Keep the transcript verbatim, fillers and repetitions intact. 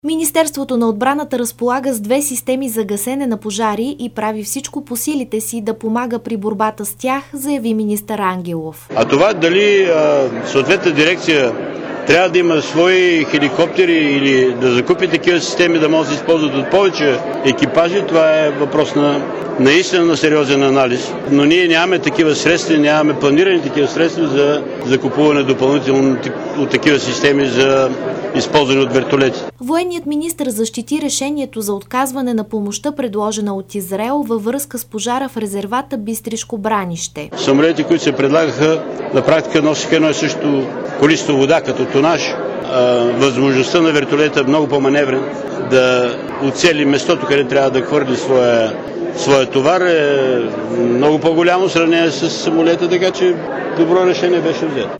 Министерството на отбраната разполага с две системи за гасене на пожари и прави всичко по силите си да помага при борбата с тях, заяви министър Ангелов. А това дали а, съответната дирекция трябва да има свои хеликоптери или да закупи такива системи, да могат да се използват от повече екипажи, това е въпрос на наистина на сериозен анализ. Но ние нямаме такива средства, нямаме планирани такива средства за закупуване допълнително от такива системи за използване от вертолети. Военният министър защити решението за отказване на помощта, предложена от Израел във връзка с пожара в резервата Бистришко Бранище. Самолетите, които се предлагаха, на практика носиха едно и също количество вода като тонаж. Възможността на вертолета е много по-маневрен да оцели местото, къде трябва да хвърли своя, своя товар, е много по-голямо в сравнение с самолета, така че добро решение беше взето.